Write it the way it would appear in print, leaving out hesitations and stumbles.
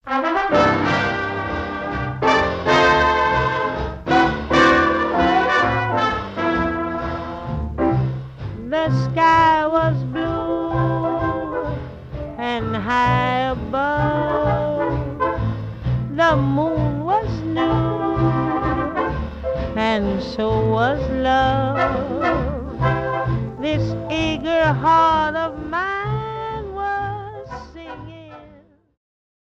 The sky was blue and high above. The moon was new and so was love. This eager heart of